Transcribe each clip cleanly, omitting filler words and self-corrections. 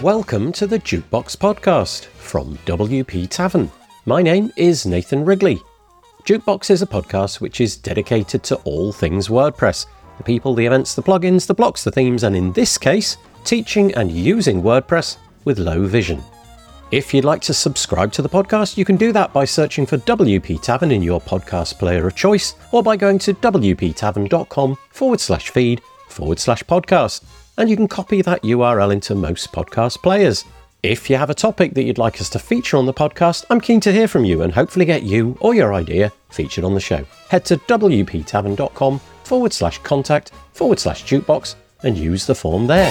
Welcome to the Jukebox Podcast from WP Tavern. My name is Nathan Wrigley. Jukebox is a podcast which is dedicated to all things WordPress. The people, the events, the plugins, the blocks, the themes, and in this case, teaching and using WordPress with low vision. If you'd like to subscribe to the podcast, you can do that by searching for WP Tavern in your podcast player of choice, or by going to wptavern.com/feed/podcast, and you can copy that URL into most podcast players. If you have a topic that you'd like us to feature on the podcast, I'm keen to hear from you and hopefully get you or your idea featured on the show. Head to wptavern.com/contact/jukebox and use the form there.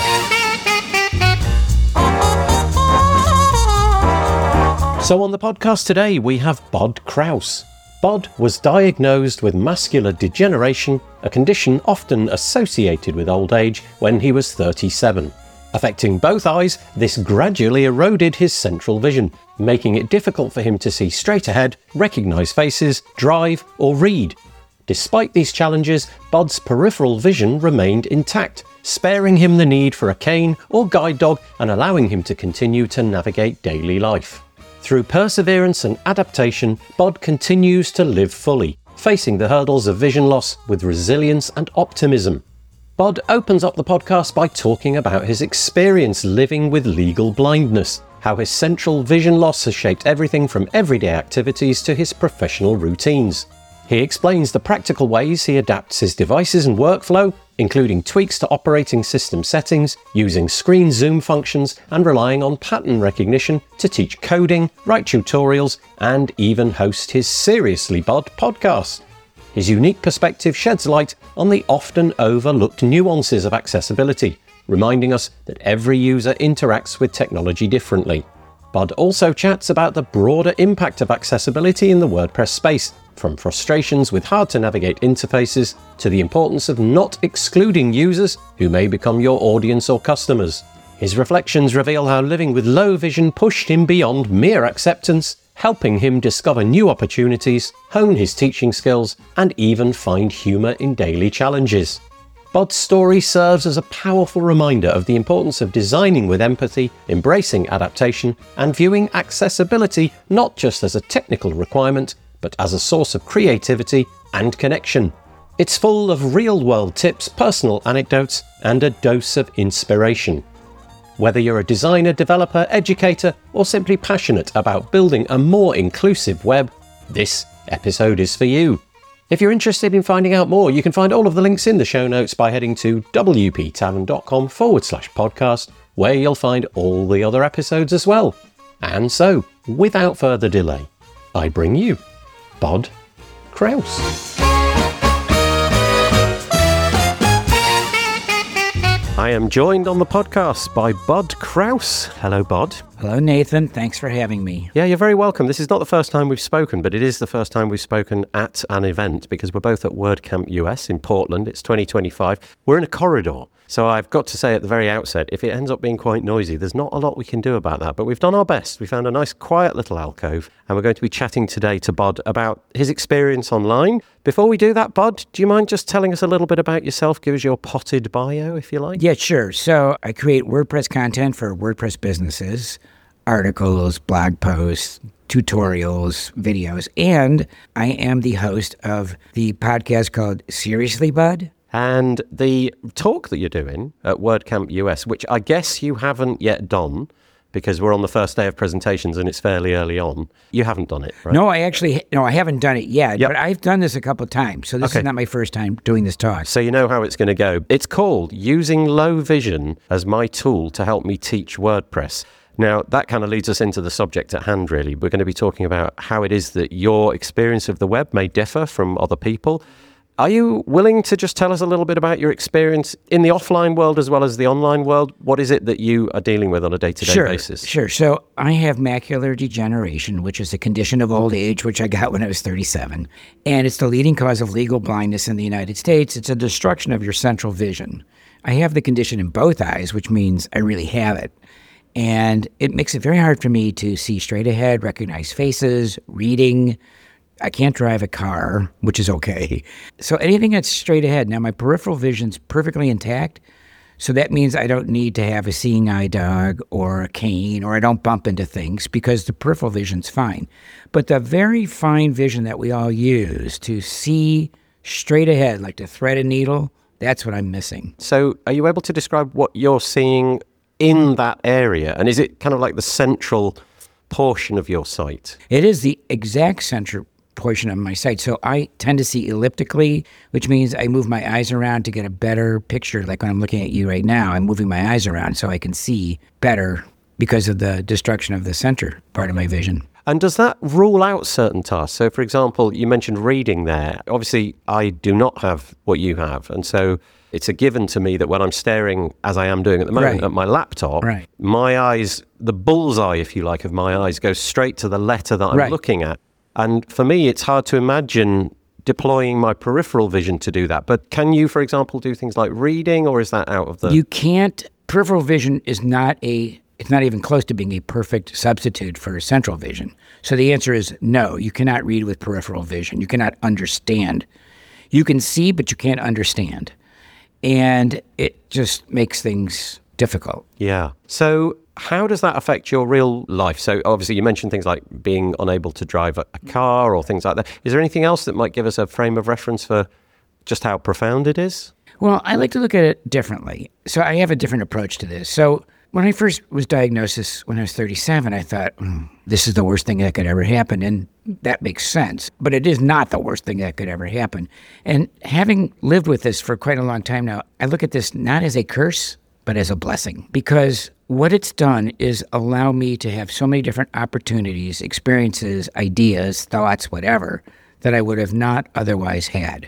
So on the podcast today, we have Bod Kraus. Bod was diagnosed with macular degeneration, a condition often associated with old age, when he was 37. Affecting both eyes, this gradually eroded his central vision, making it difficult for him to see straight ahead, recognise faces, drive or read. Despite these challenges, Bod's peripheral vision remained intact, sparing him the need for a cane or guide dog and allowing him to continue to navigate daily life. Through perseverance and adaptation, Bod continues to live fully, facing the hurdles of vision loss with resilience and optimism. Bod opens up the podcast by talking about his experience living with legal blindness, how his central vision loss has shaped everything from everyday activities to his professional routines. He explains the practical ways he adapts his devices and workflow, including tweaks to operating system settings, using screen zoom functions, and relying on pattern recognition to teach coding, write tutorials, and even host his Seriously Bod podcast. His unique perspective sheds light on the often overlooked nuances of accessibility, reminding us that every user interacts with technology differently. Bod also chats about the broader impact of accessibility in the WordPress space, from frustrations with hard-to-navigate interfaces to the importance of not excluding users who may become your audience or customers. His reflections reveal how living with low vision pushed him beyond mere acceptance, helping him discover new opportunities, hone his teaching skills, and even find humour in daily challenges. Bod's story serves as a powerful reminder of the importance of designing with empathy, embracing adaptation, and viewing accessibility not just as a technical requirement, but as a source of creativity and connection. It's full of real-world tips, personal anecdotes, and a dose of inspiration. Whether you're a designer, developer, educator, or simply passionate about building a more inclusive web, this episode is for you. If you're interested in finding out more, you can find all of the links in the show notes by heading to wptavern.com/podcast, where you'll find all the other episodes as well. And so, without further delay, I bring you Bod Kraus. I am joined on the podcast by Bod Kraus. Hello, Bod. Hello, Nathan. Thanks for having me. Yeah, you're very welcome. This is not the first time we've spoken, but it is the first time we've spoken at an event because we're both at WordCamp US in Portland. It's 2025. We're in a corridor. So I've got to say at the very outset, if it ends up being quite noisy, there's not a lot we can do about that. But we've done our best. We found a nice, quiet little alcove. And we're going to be chatting today to Bod about his experience online. Before we do that, Bod, do you mind just telling us a little bit about yourself? Give us your potted bio, if you like. Yeah, sure. So I create WordPress content for WordPress businesses, articles, blog posts, tutorials, videos, and I am the host of the podcast called Seriously Bod. And the talk that you're doing at WordCamp US, which I guess you haven't yet done because we're on the first day of presentations and it's fairly early on. You haven't done it, right? No, I haven't done it yet, but I've done this a couple of times. So this is not my first time doing this talk. So you know how it's going to go. It's called Using Low Vision as My Tool to Help Me Teach WordPress. Now, that kind of leads us into the subject at hand, really. We're going to be talking about how it is that your experience of the web may differ from other people. Are you willing to just tell us a little bit about your experience in the offline world as well as the online world? What is it that you are dealing with on a day-to-day basis? Sure. So I have macular degeneration, which is a condition of old age, which I got when I was 37. And it's the leading cause of legal blindness in the United States. It's a destruction of your central vision. I have the condition in both eyes, which means I really have it. And it makes it very hard for me to see straight ahead, recognize faces, reading. I can't drive a car, which is okay. So anything that's straight ahead. Now, my peripheral vision's perfectly intact, So that means I don't need to have a seeing eye dog or a cane, or I don't bump into things because the peripheral vision's fine. But the very fine vision that we all use to see straight ahead, like to thread a needle, that's what I'm missing. So are you able to describe what you're seeing in that area? And is it kind of like the central portion of your sight? It is the exact center portion of my sight. So I tend to see elliptically, which means I move my eyes around to get a better picture. Like when I'm looking at you right now, I'm moving my eyes around so I can see better because of the destruction of the center part of my vision. And does that rule out certain tasks? So, for example, you mentioned reading there. Obviously, I do not have what you have. And so it's a given to me that when I'm staring, as I am doing at the moment, at my laptop, my eyes, the bullseye, if you like, of my eyes goes straight to the letter that I'm looking at. And for me, it's hard to imagine deploying my peripheral vision to do that. But can you, for example, do things like reading, or is that out of the... You can't. Peripheral vision is not it's not even close to being a perfect substitute for central vision. So the answer is no, you cannot read with peripheral vision. You cannot understand. You can see, but you can't understand. And it just makes things difficult. Yeah. So how does that affect your real life? So obviously you mentioned things like being unable to drive a car or things like that. Is there anything else that might give us a frame of reference for just how profound it is? Well, I like to look at it differently. So I have a different approach to this. So when I first was diagnosed when I was 37, I thought, this is the worst thing that could ever happen. And that makes sense. But it is not the worst thing that could ever happen. And having lived with this for quite a long time now, I look at this not as a curse, but as a blessing. Because what it's done is allow me to have so many different opportunities, experiences, ideas, thoughts, whatever, that I would have not otherwise had.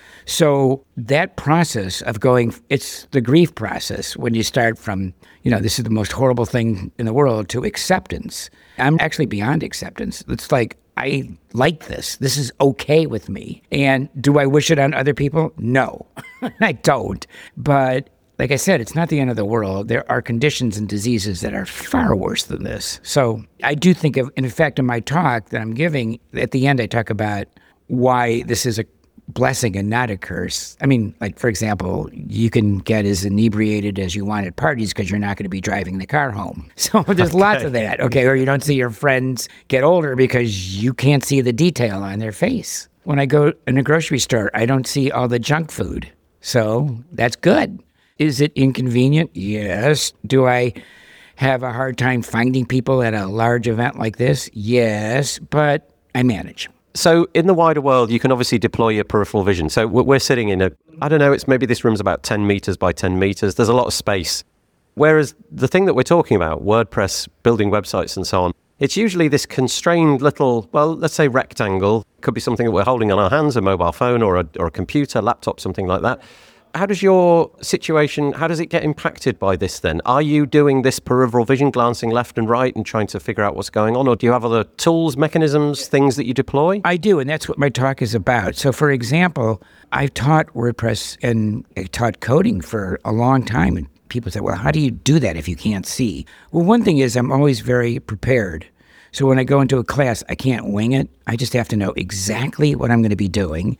So that process of going, it's the grief process when you start from, this is the most horrible thing in the world, to acceptance. I'm actually beyond acceptance. It's like, I like this. This is okay with me. And do I wish it on other people? No, I don't. But like I said, it's not the end of the world. There are conditions and diseases that are far worse than this. So I do think in fact, in my talk that I'm giving, at the end, I talk about why this is a blessing and not a curse. I mean, like, for example, you can get as inebriated as you want at parties because you're not going to be driving the car home. So there's lots of that, or you don't see your friends get older because you can't see the detail on their face. When I go in a grocery store, I don't see all the junk food. So that's good. Is it inconvenient? Yes. Do I have a hard time finding people at a large event like this? Yes, but I manage. So in the wider world, you can obviously deploy your peripheral vision. So we're sitting in it's maybe this room's about 10 meters by 10 meters. There's a lot of space. Whereas the thing that we're talking about, WordPress, building websites and so on, it's usually this constrained little, let's say rectangle. Could be something that we're holding on our hands, a mobile phone or a computer, laptop, something like that. How does your situation, how does it get impacted by this then? Are you doing this peripheral vision, glancing left and right and trying to figure out what's going on? Or do you have other tools, mechanisms, things that you deploy? I do, and that's what my talk is about. So for example, I've taught WordPress and I taught coding for a long time. And people say, well, how do you do that if you can't see? Well, one thing is I'm always very prepared. So when I go into a class, I can't wing it. I just have to know exactly what I'm going to be doing.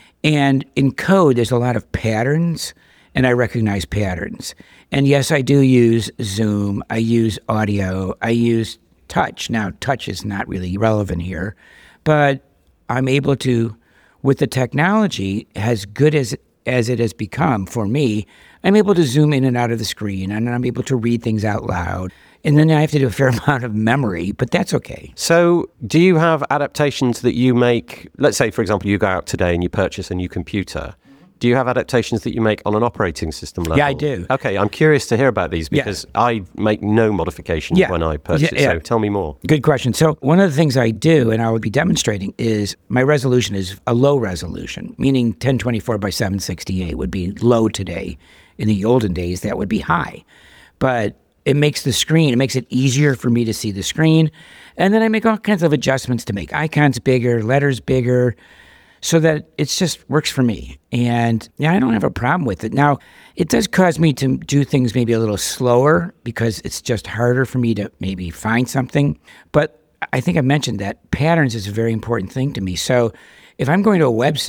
And in code, there's a lot of patterns, and I recognize patterns. And yes, I do use Zoom. I use audio. I use touch. Now, touch is not really relevant here, but I'm able to, with the technology, as good as it has become for me, I'm able to zoom in and out of the screen, and I'm able to read things out loud. And then I have to do a fair amount of memory, but that's okay. So do you have adaptations that you make? Let's say, for example, you go out today and you purchase a new computer. Do you have adaptations that you make on an operating system level? Yeah, I do. Okay, I'm curious to hear about these because I make no modifications when I purchase. So tell me more. Good question. So one of the things I do, and I will be demonstrating, is my resolution is a low resolution, meaning 1024 by 768 would be low today. In the olden days, that would be high. But it makes it easier for me to see the screen. And then I make all kinds of adjustments to make icons bigger, letters bigger, so that it just works for me. And I don't have a problem with it. Now, it does cause me to do things maybe a little slower because it's just harder for me to maybe find something. But I think I mentioned that patterns is a very important thing to me. So if I'm going to a website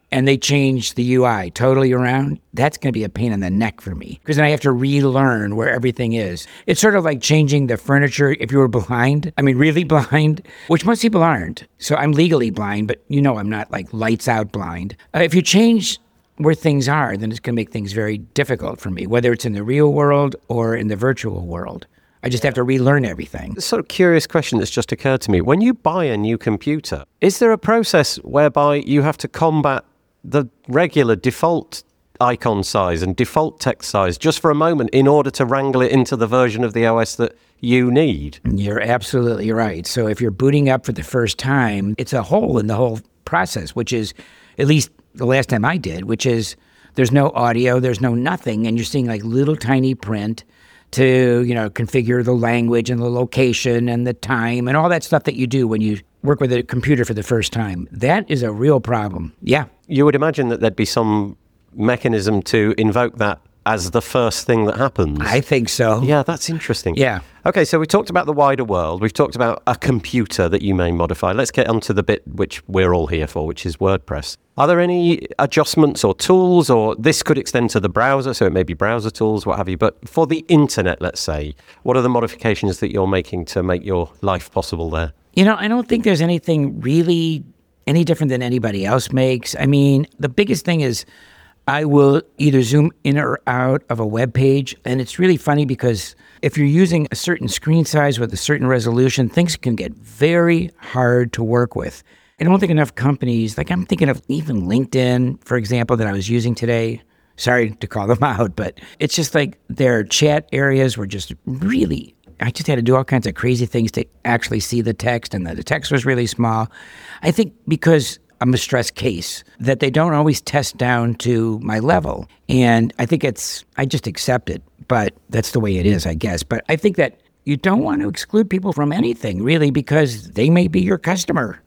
and they change the UI totally around, that's going to be a pain in the neck for me because then I have to relearn where everything is. It's sort of like changing the furniture if you were blind. I mean, really blind, which most people aren't. So I'm legally blind, but I'm not like lights out blind. If you change where things are, then it's going to make things very difficult for me, whether it's in the real world or in the virtual world. I just have to relearn everything. Sort of curious question that's just occurred to me. When you buy a new computer, is there a process whereby you have to combat the regular default icon size and default text size just for a moment in order to wrangle it into the version of the OS that you need? You're absolutely right. So if you're booting up for the first time, it's a hole in the whole process, which is, at least the last time I did, which is there's no audio, there's no nothing, and you're seeing like little tiny print to, configure the language and the location and the time and all that stuff that you do when you work with a computer for the first time. That is a real problem. Yeah. You would imagine that there'd be some mechanism to invoke that as the first thing that happens. I think so. Yeah, that's interesting. Yeah. Okay, so we talked about the wider world. We've talked about a computer that you may modify. Let's get onto the bit which we're all here for, which is WordPress. Are there any adjustments or tools, or this could extend to the browser, so it may be browser tools, what have you, but for the internet, let's say, what are the modifications that you're making to make your life possible there? I don't think there's anything really any different than anybody else makes. I mean, the biggest thing is I will either zoom in or out of a web page. And it's really funny because if you're using a certain screen size with a certain resolution, things can get very hard to work with. I don't think enough companies, like I'm thinking of even LinkedIn, for example, that I was using today. Sorry to call them out, but it's just like their chat areas were just really, I just had to do all kinds of crazy things to actually see the text, and the text was really small. I think because I'm a stress case, that they don't always test down to my level. And I think I just accept it, but that's the way it is, I guess. But I think that you don't want to exclude people from anything, really, because they may be your customer.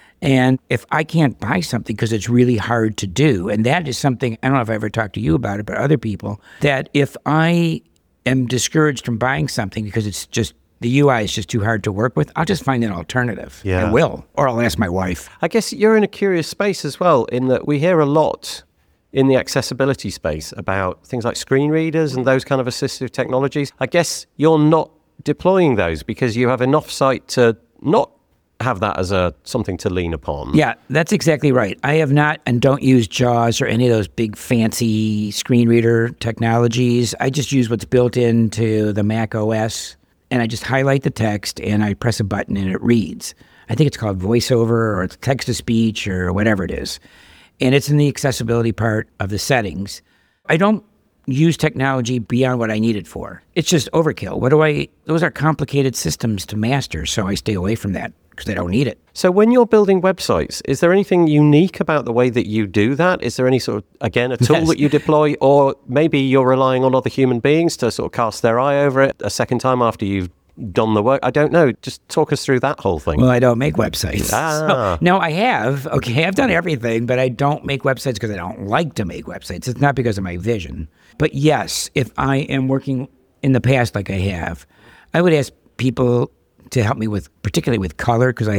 And if I can't buy something because it's really hard to do, and that is something, I don't know if I ever talked to you about it, but other people, that if I am discouraged from buying something because it's just, the UI is just too hard to work with, I'll just find an alternative. Yeah. I will. Or I'll ask my wife. I guess you're in a curious space as well, in that we hear a lot in the accessibility space about things like screen readers and those kind of assistive technologies. I guess you're not deploying those because you have enough sight to not have that as something to lean upon. Yeah, that's exactly right. I have not and don't use JAWS or any of those big fancy screen reader technologies. I just use what's built into the Mac OS. And I just highlight the text and I press a button and it reads. I think it's called VoiceOver or it's text-to-speech or whatever it is. And it's in the accessibility part of the settings. I don't use technology beyond what I need it for. It's just overkill. Those are complicated systems to master, so I stay away from that because I don't need it. So when you're building websites, is there anything unique about the way that you do that? Is there any sort of, again, a tool that you deploy, or maybe you're relying on other human beings to sort of cast their eye over it a second time after you've done the work? I don't know. Just talk us through that whole thing. Well, I don't make websites. Ah. So, no, I have. Okay, I've done everything, but I don't make websites because I don't like to make websites. It's not because of my vision. But yes, if I am working in the past like I have, I would ask people to help me particularly with color, because I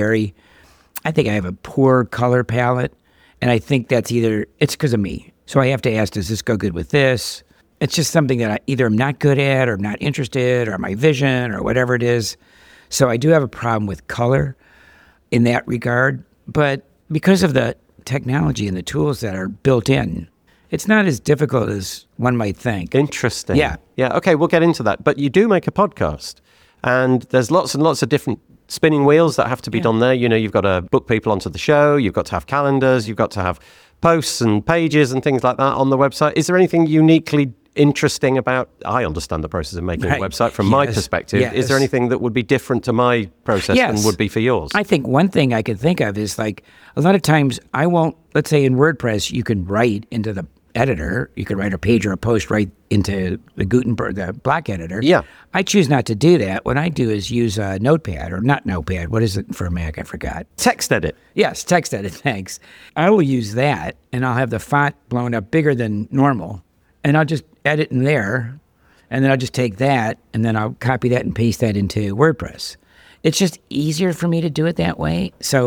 think I have a poor color palette, and I think it's because of me. So I have to ask, does this go good with this? It's just something that I either am not good at or I'm not interested or my vision or whatever it is. So I do have a problem with color in that regard. But because of the technology and the tools that are built in, it's not as difficult as one might think. Interesting. Yeah. Yeah. Okay, we'll get into that. But you do make a podcast, and there's lots and lots of different spinning wheels that have to be done there. You've got to book people onto the show. You've got to have calendars. You've got to have posts and pages and things like that on the website. Is there anything uniquely interesting about, I understand the process of making a website from my perspective. Yes. Is there anything that would be different to my process than would be for yours? I think one thing I could think of is like a lot of times I won't, let's say in WordPress, you can write into the editor, you could write a page or a post right into the Gutenberg, the block editor. Yeah. I choose not to do that. What I do is use a Notepad, or not Notepad. What is it for a Mac? I forgot. TextEdit. Yes, TextEdit. Thanks. I will use that, and I'll have the font blown up bigger than normal, and I'll just edit in there, and then I'll just take that, and then I'll copy that and paste that into WordPress. It's just easier for me to do it that way. So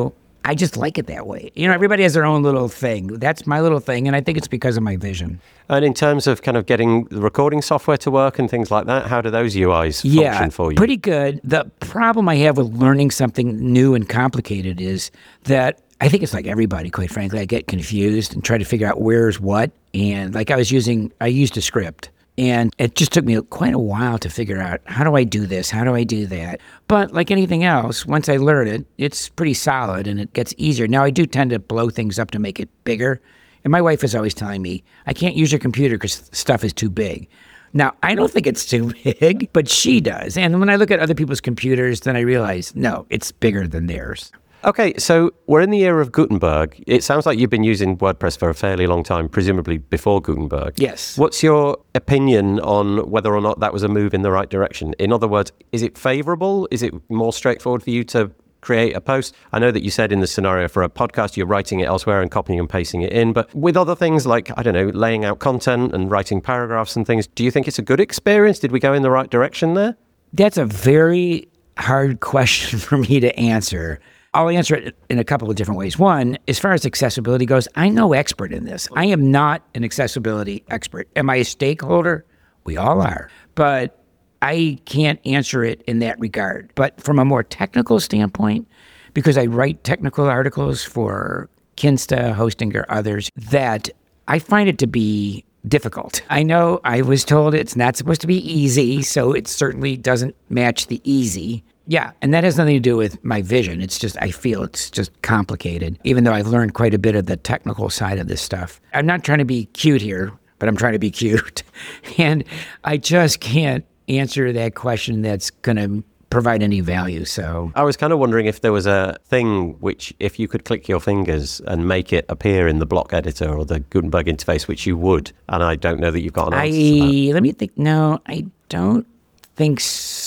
I just like it that way. Everybody has their own little thing. That's my little thing, and I think it's because of my vision. And in terms of kind of getting the recording software to work and things like that, how do those UIs function for you? Pretty good. The problem I have with learning something new and complicated is that I think it's like everybody, quite frankly. I get confused and try to figure out where's what. And like I used a script. And it just took me quite a while to figure out, how do I do this? How do I do that? But like anything else, once I learn it, it's pretty solid and it gets easier. Now, I do tend to blow things up to make it bigger. And my wife is always telling me, I can't use your computer because stuff is too big. Now, I don't think it's too big, but she does. And when I look at other people's computers, then I realize, no, it's bigger than theirs. Okay, so we're in the era of Gutenberg. It sounds like you've been using WordPress for a fairly long time, presumably before Gutenberg. Yes. What's your opinion on whether or not that was a move in the right direction? In other words, is it favorable? Is it more straightforward for you to create a post? I know that you said in the scenario for a podcast, you're writing it elsewhere and copying and pasting it in, but with other things like, I don't know, laying out content and writing paragraphs and things, do you think it's a good experience? Did we go in the right direction there? That's a very hard question for me to answer. I'll answer it in a couple of different ways. One, as far as accessibility goes, I'm no expert in this. I am not an accessibility expert. Am I a stakeholder? We all are. But I can't answer it in that regard. But from a more technical standpoint, because I write technical articles for Kinsta, Hostinger, others, that I find it to be difficult. I know I was told it's not supposed to be easy, so it certainly doesn't match the easy. Yeah, and that has nothing to do with my vision. It's just, I feel it's just complicated, even though I've learned quite a bit of the technical side of this stuff. I'm not trying to be cute here, but I'm trying to be cute. And I just can't answer that question that's going to provide any value. So I was kind of wondering if there was a thing which, if you could click your fingers and make it appear in the block editor or the Gutenberg interface, which you would, and I don't know that you've got an answer to that. Let me think. No, I don't think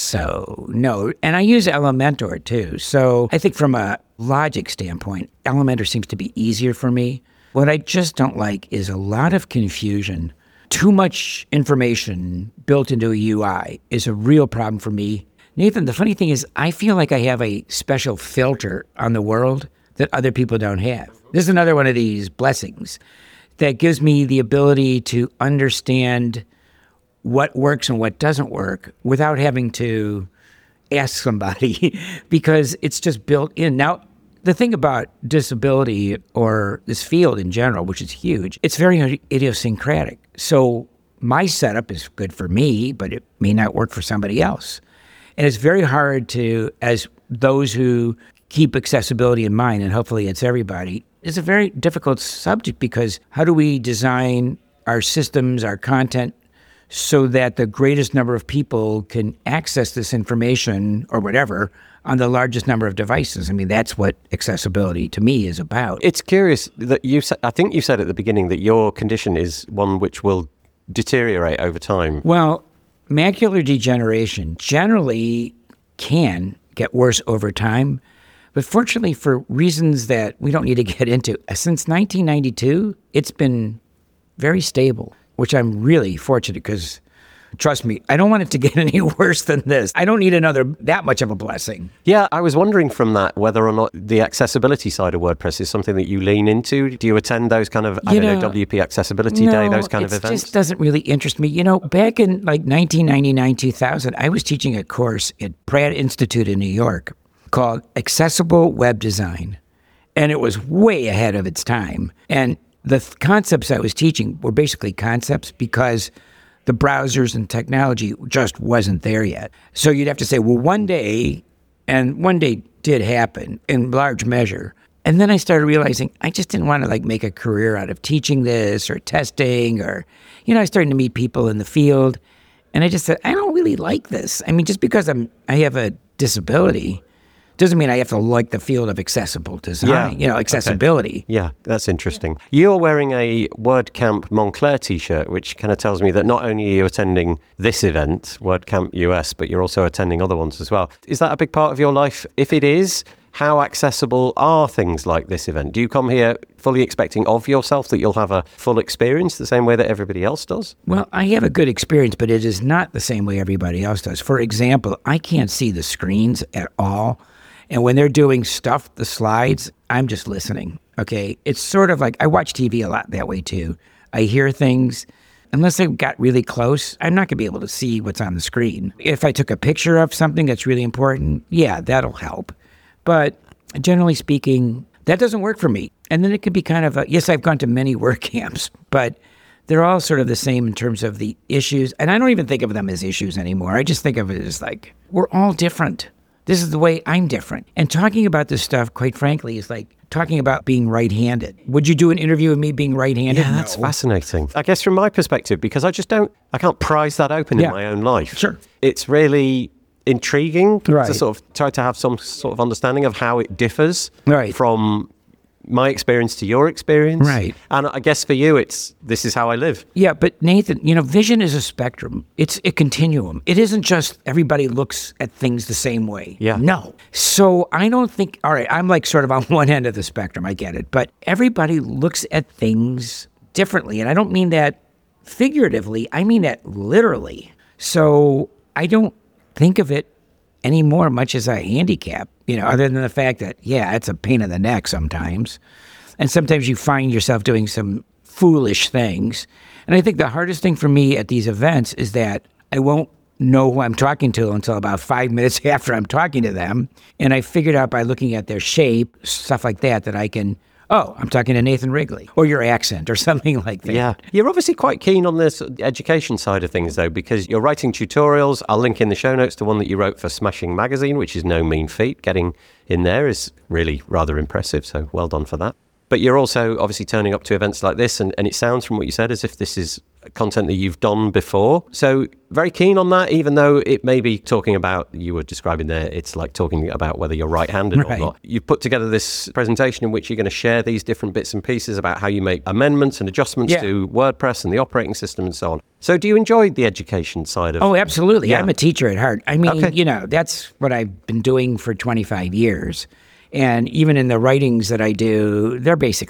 so. No. And I use Elementor too. So I think from a logic standpoint, Elementor seems to be easier for me. What I just don't like is a lot of confusion. Too much information built into a UI is a real problem for me. Nathan, the funny thing is, I feel like I have a special filter on the world that other people don't have. This is another one of these blessings that gives me the ability to understand what works and what doesn't work without having to ask somebody because it's just built in. Now, the thing about disability or this field in general, which is huge, it's very idiosyncratic. So my setup is good for me, but it may not work for somebody else. And it's very hard to, as those who keep accessibility in mind, and hopefully it's everybody, it's a very difficult subject because how do we design our systems, our content, so that the greatest number of people can access this information or whatever on the largest number of devices? I mean, that's what accessibility to me is about. It's curious that I think you said at the beginning that your condition is one which will deteriorate over time. Well, macular degeneration generally can get worse over time, but fortunately for reasons that we don't need to get into, since 1992, it's been very stable, which I'm really fortunate because, trust me, I don't want it to get any worse than this. I don't need that much of a blessing. Yeah, I was wondering from that whether or not the accessibility side of WordPress is something that you lean into. Do you attend those kind of, WP Accessibility Day, those kind of events? It just doesn't really interest me. Back in like 1999, 2000, I was teaching a course at Pratt Institute in New York called Accessible Web Design. And it was way ahead of its time. And the concepts I was teaching were basically concepts because the browsers and technology just wasn't there yet. So you'd have to say, well, one day, and one day did happen in large measure. And then I started realizing I just didn't want to make a career out of teaching this or testing or, I started to meet people in the field. And I just said, I don't really like this. I mean, just because I have a disability doesn't mean I have to like the field of accessible design, accessibility. Okay. Yeah, that's interesting. You're wearing a WordCamp Montclair t-shirt, which kind of tells me that not only are you attending this event, WordCamp US, but you're also attending other ones as well. Is that a big part of your life? If it is, how accessible are things like this event? Do you come here fully expecting of yourself that you'll have a full experience the same way that everybody else does? Well, I have a good experience, but it is not the same way everybody else does. For example, I can't see the screens at all. And when they're doing stuff, the slides, I'm just listening. Okay. It's sort of like I watch TV a lot that way too. I hear things. Unless I got really close, I'm not going to be able to see what's on the screen. If I took a picture of something that's really important, yeah, that'll help. But generally speaking, that doesn't work for me. And then it can be kind of yes, I've gone to many work camps, but they're all sort of the same in terms of the issues. And I don't even think of them as issues anymore. I just think of it as like, we're all different. This is the way I'm different. And talking about this stuff, quite frankly, is like talking about being right-handed. Would you do an interview with me being right-handed? Yeah, that's fascinating. I guess from my perspective, because I can't prise that open in my own life. Sure. It's really intriguing Right. to sort of try to have some sort of understanding of how it differs Right. from my experience to your experience. Right. And I guess for you, this is how I live. Yeah, but Nathan, vision is a spectrum. It's a continuum. It isn't just everybody looks at things the same way. Yeah. No. So I don't think, all right, I'm like sort of on one end of the spectrum. I get it. But everybody looks at things differently. And I don't mean that figuratively. I mean that literally. So I don't think of it anymore much as a handicap, other than the fact that, yeah, it's a pain in the neck sometimes. And sometimes you find yourself doing some foolish things. And I think the hardest thing for me at these events is that I won't know who I'm talking to until about 5 minutes after I'm talking to them. And I figured out by looking at their shape, stuff like that I can, I'm talking to Nathan Wrigley, or your accent, or something like that. Yeah. You're obviously quite keen on this education side of things, though, because you're writing tutorials. I'll link in the show notes to one that you wrote for Smashing Magazine, which is no mean feat. Getting in there is really rather impressive, so well done for that. But you're also obviously turning up to events like this, and it sounds from what you said as if this is content that you've done before. So very keen on that, even though it may be talking about, you were describing there, it's like talking about whether you're right-handed or not. You've put together this presentation in which you're going to share these different bits and pieces about how you make amendments and adjustments to WordPress and the operating system and so on. So do you enjoy the education side of it? Oh, absolutely. Yeah. I'm a teacher at heart. I mean, that's what I've been doing for 25 years. And even in the writings that I do,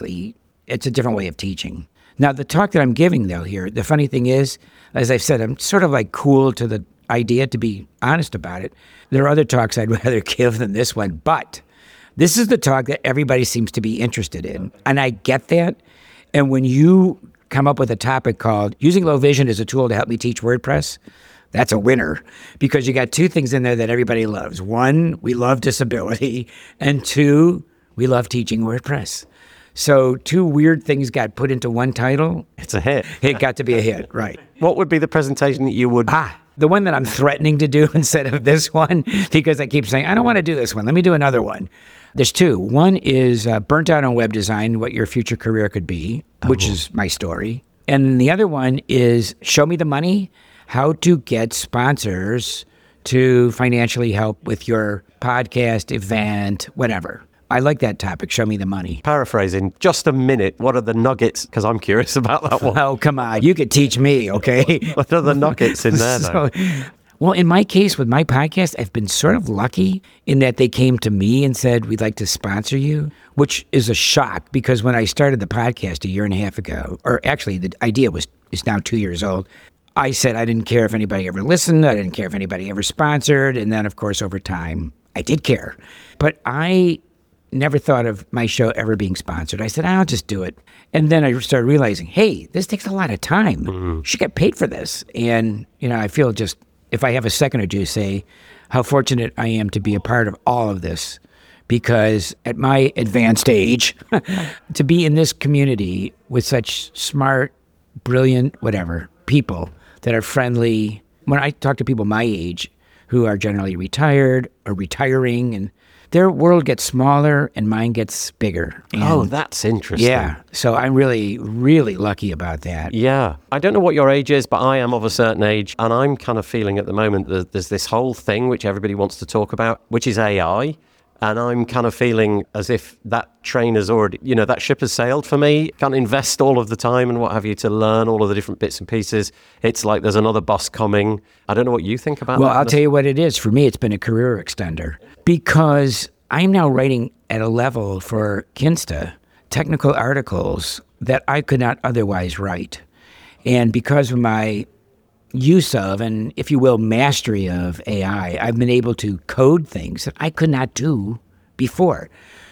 it's a different way of teaching. Now, the talk that I'm giving, though, here, the funny thing is, as I've said, I'm sort of like cool to the idea, to be honest about it. There are other talks I'd rather give than this one, but this is the talk that everybody seems to be interested in. And I get that. And when you come up with a topic called Using Low Vision as a Tool to Help Me Teach WordPress, that's a winner, because you got two things in there that everybody loves. One, we love disability, and two, we love teaching WordPress. So two weird things got put into one title. It's a hit. It got to be a hit, right. What would be the presentation that you would... The one that I'm threatening to do instead of this one, because I keep saying, I don't want to do this one. Let me do another one. There's two. One is Burnt Out on Web Design, What Your Future Career Could Be, which is my story. And the other one is Show Me the Money, How to Get Sponsors to Financially Help with Your Podcast, event, whatever. I like that topic, Show Me the Money. Paraphrasing, just a minute, what are the nuggets? Because I'm curious about that one. Oh, come on. You could teach me, okay? What are the nuggets in there, though? Well, in my case, with my podcast, I've been sort of lucky in that they came to me and said, we'd like to sponsor you, which is a shock because when I started the podcast a year and a half ago, or actually the idea is now 2 years old, I said I didn't care if anybody ever listened. I didn't care if anybody ever sponsored. And then, of course, over time, I did care. But I never thought of my show ever being sponsored. I said, I'll just do it. And then I started realizing, hey, this takes a lot of time. You should get paid for this. And, I feel just, if I have a second or two, say how fortunate I am to be a part of all of this. Because at my advanced age, to be in this community with such smart, brilliant, whatever, people that are friendly. When I talk to people my age who are generally retired or retiring, and their world gets smaller and mine gets bigger. And that's interesting. yeah, so I'm really, really lucky about that. Yeah. I don't know what your age is, but I am of a certain age. And I'm kind of feeling at the moment that there's this whole thing which everybody wants to talk about, which is AI. And I'm kind of feeling as if that train has already, that ship has sailed for me. Can't invest all of the time and what have you to learn all of the different bits and pieces. It's like there's another bus coming. I don't know what you think about that. Well, I'll tell you what it is. For me, it's been a career extender because I'm now writing at a level for Kinsta technical articles that I could not otherwise write. And because of my use of, and if you will, mastery of AI, I've been able to code things that I could not do before.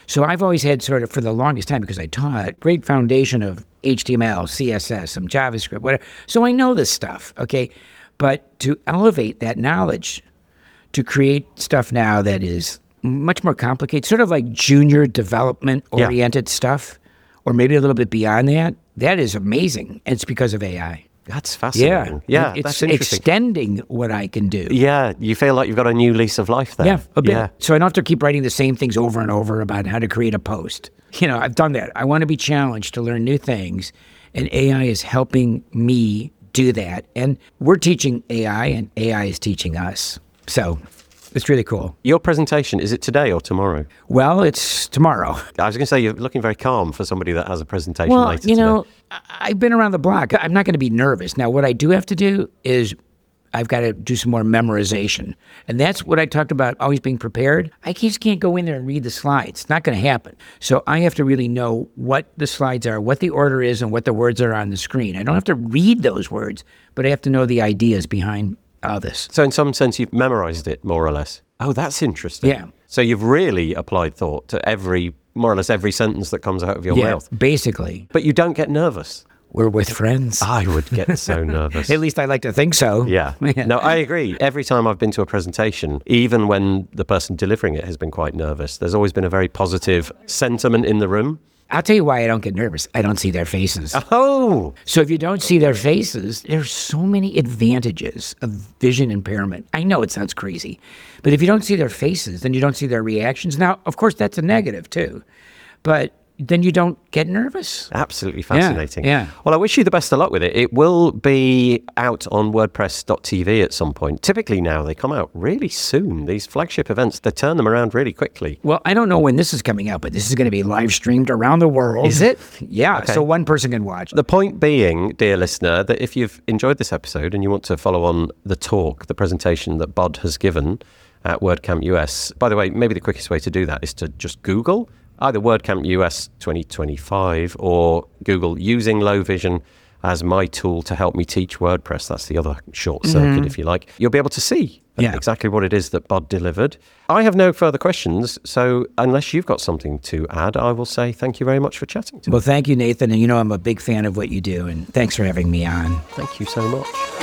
So I've always had sort of, for the longest time, because I taught, great foundation of HTML, CSS, some JavaScript, whatever. So I know this stuff, okay? But to elevate that knowledge, to create stuff now that is much more complicated, sort of like junior development-oriented stuff, or maybe a little bit beyond that, that is amazing. It's because of AI. That's fascinating. Yeah, it's that's interesting. extending what I can do. Yeah, you feel like you've got a new lease of life there. Yeah, a bit. Yeah. So I don't have to keep writing the same things over and over about how to create a post. I've done that. I want to be challenged to learn new things, and AI is helping me do that. And we're teaching AI, and AI is teaching us. So it's really cool. Your presentation, is it today or tomorrow? Well, it's tomorrow. I was going to say, you're looking very calm for somebody that has a presentation later today. I've been around the block. I'm not going to be nervous. Now, what I do have to do is I've got to do some more memorization. And that's what I talked about, always being prepared. I just can't go in there and read the slides. It's not going to happen. So I have to really know what the slides are, what the order is, and what the words are on the screen. I don't have to read those words, but I have to know the ideas behind all this. So in some sense, you've memorized it, more or less. Oh, that's interesting. Yeah. So you've really applied thought to more or less every sentence that comes out of your mouth. Basically. But you don't get nervous. We're with friends. I would get so nervous. At least I like to think so. Yeah. No, I agree. Every time I've been to a presentation, even when the person delivering it has been quite nervous, there's always been a very positive sentiment in the room. I'll tell you why I don't get nervous. I don't see their faces. Oh! So if you don't see their faces, there's so many advantages of vision impairment. I know it sounds crazy, but if you don't see their faces, then you don't see their reactions. Now, of course, that's a negative too, but then you don't get nervous. Absolutely fascinating. Yeah. Well, I wish you the best of luck with it. It will be out on WordPress.tv at some point. Typically now they come out really soon. These flagship events, they turn them around really quickly. Well, I don't know when this is coming out, but this is going to be live streamed around the world. Is it? Yeah. Okay. So one person can watch. The point being, dear listener, that if you've enjoyed this episode and you want to follow on the presentation that Bod has given at WordCamp US, by the way, maybe the quickest way to do that is to just Google either WordCamp US 2025 or Google using low vision as my tool to help me teach WordPress. That's the other short circuit, if you like. You'll be able to see exactly what it is that Bod delivered. I have no further questions, so unless you've got something to add, I will say thank you very much for chatting to me. Well, thank you, Nathan. And I'm a big fan of what you do, and thanks for having me on. Thank you so much.